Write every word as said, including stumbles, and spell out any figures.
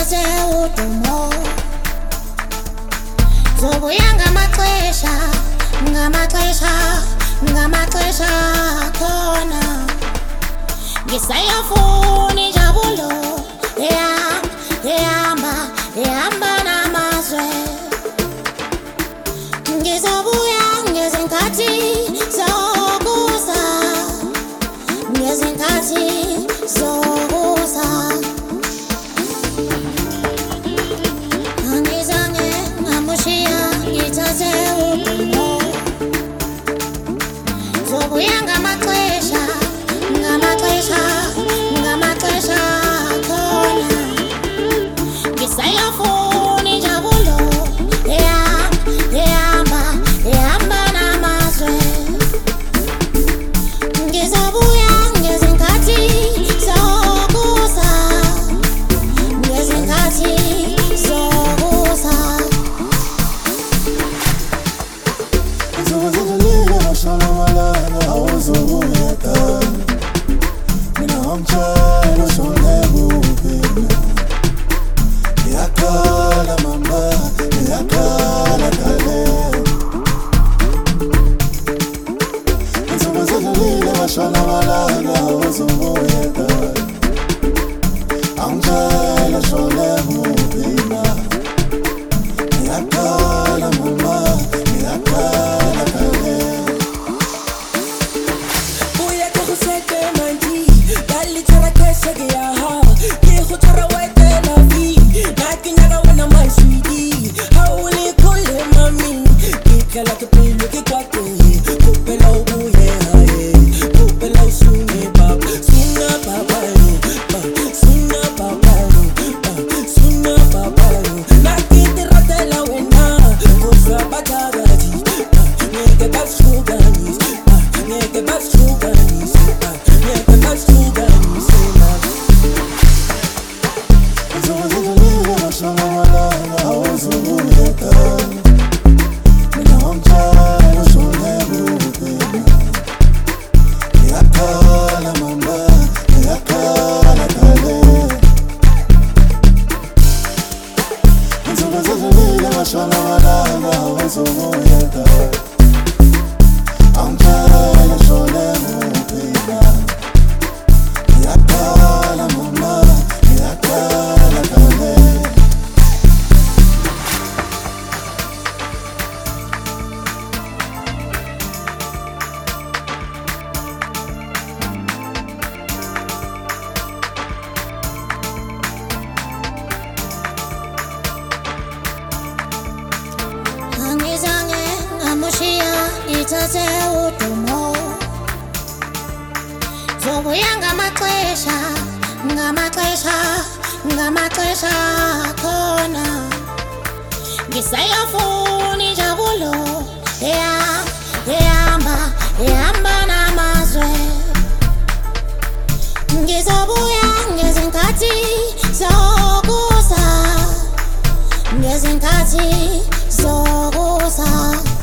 ngithathe udumo. Zobuya ngamaxesha, ngamaxesha, ngamaxesha khona. Ngisayafuna injabulo ehamba, ehamba, ehamba namazwe. Ngizobuya ngezinkathi zokuza, ngezinkathi zokuza. Angizange ngamushiya ngithathe udumo. Zobuya ngamaxesha, ngamaxesha, ngamaxesha khona. Ngisayafuna injabulo ehamba, ehamba, ehamba namazwe. Ngizobuya ngezinkathi zokuza, ngezinkathi zokuza. Ngizokuzindlela bashona amalanga awuzobuya ekhaya. Mina ngomtshela ushone kuphi na. Ngiyakhala mama, ngiyakhala kale. Ngizokuzindlela bashona amalanga awuzobuya ekhaya. Angitshela ushone kuphi na. Ngiyakhala mama, ngiyakhala kale. Buya ke go sete mandi ba le tshwara kese ke ya ha ke go tshwara wete la vie na ke nyaka wena my sweetie ha o le khole mami ke kala ke pelo ke kwate kopela o buye hae kopela o sunge bab sunga baba ba sunga baba ba sunga baba na ke te ratela wena go sa batagadi ngeke ba shuganis ngeke ba shuganis ngeke ba shuganis Ngizokuzindlela bashona amalanga awuzobuya ekhaya. Mina ngomtshela ushone kuphi na. Ngiyakhala mama, ngiyakhala kale. Ngizokuzindlela bashona amalanga awuzobuya ekhaya. Angitshela ushone kuphi na. Ngiyakhala mama, ngiyakhala kale. Angizange ngamushiya ngithathe udumo. Zobuya ngamaxesha, ngamaxesha, ngamaxesha khona. Ngisayafuna injabulo ehamba, ehamba, ehamba namazwe. Ngizobuya ngezinkathi zokuza, ngezinkathi zokuza.